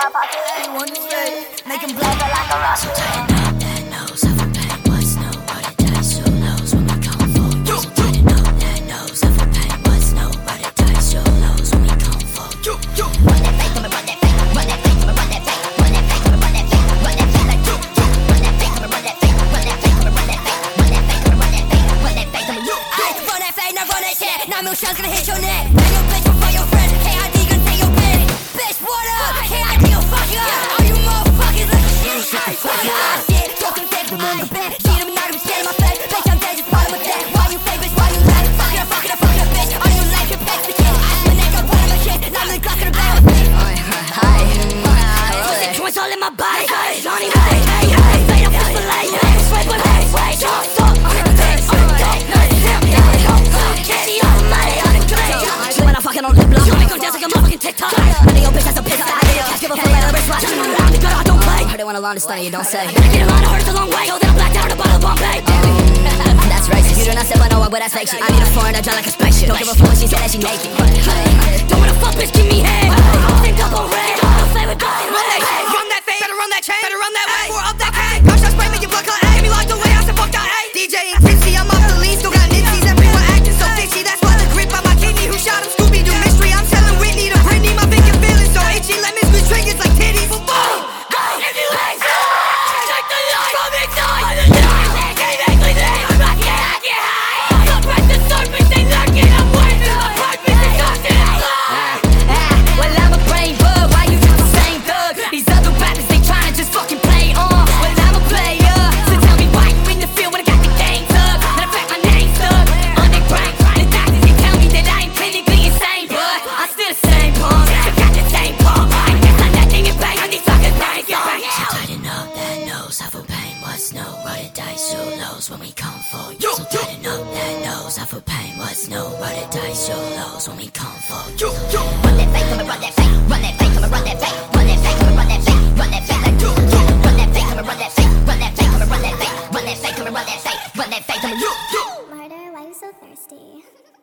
my pocket, anyone is ready. Make him black like a Russian. Tighten up that nose, have a pain. What's no, what it dice, so lows when we come for you. So tighten up that nose, have a pain. What's no, what it dice, so lows when we come for you. Run that fake, come and run that fake. Run that fake, come and run that fake. Run that fake, come and run that fake. Run that fake like you. Run that fake, come and run that fake. Run that fake, come and run that fake. Run that fake, come and run that fake. Run that fake, come and you. Run that fake, now run that shit. 9 mil shots gonna hit your neck. Bang your bitch before your friend. KID gonna take your bitch. Bitch, what up? KID will fuck you up. All you motherfuckers look shit. Fuck you up. Shit, talking fake from my bed. Cheat him and not even scared of my face. Bitch, I'm dead, just bottom of that. Why you fake, bitch? Why you lie? Fucking a bitch. All you like your pets, the kid. My neck up, bottom of shit. Not really clocking about me. Pussy joints all in my body. Johnny, hey, hey, hey. Fade up with the light. Swipe on hey, wait, stop. Fucking on lip lock, make them dance like a motherfucking TikTok. None of your bitch has a piss out of your cash, give a fuck like a wrist watch. I'm the girl, I don't play. Heard they want a long to study, you don't say. Get in line, I heard it's a long way. Yo, then I'm blacked out on a bottle of Bombay. That's racist. You do not say but no one, but that's fake shit. I need a foreign, I drive like a spaceship. Don't give a fuck when she said that she naked. Don't wanna fuck, bitch, give me head. Think up on red, don't play with guns. Run that fade, better run that chain, better run that way. Pour up that cake, I'm shot spray, make you blood clot. Get me locked away, I said fuck that A. DJ and Tipsy, I'm off the lead, still got nipsies. Everyone acting so fishy, that's why the grip on my kidney. Who shot him? Scooby-Doo mystery. I'm telling Whitney to Britney, my finger feeling so itchy. Let me squeeze triggers like titties. Boom, boom. Go, if you like so, take the light from inside. I'm not getting high. Don't press the surface, they lurking. I'm waiting, the purpose is something. Well, I'm a brain bug, why you just the same thug? These other rappers, they tryna just fucking play on. Well, I'm a player, so tell me why you in the field when I got the game tugged. Matter of fact, my name's Thug, on their brain. The doctors, they tell me that I ain't clinically insane, but I'm still the same punk. I got the same punk. I guess I'm that thing in bang on these fucking things. So tighten up that nose, have a pain. What's no, what it dice, so lows when we come for you. So tighten up that nose, have a pain. What's no, what it dice, so lows when we come for you. Run that fake, come and run that fake. Run that fake, come and run that fake. Run that fake, come and run that fake. Run that fake like you. Run that fake, come and run that fake. Run that fake, come and run that fake. Run that fake, come and run that fake. Run that fake, come and you. Martyr, why you so thirsty?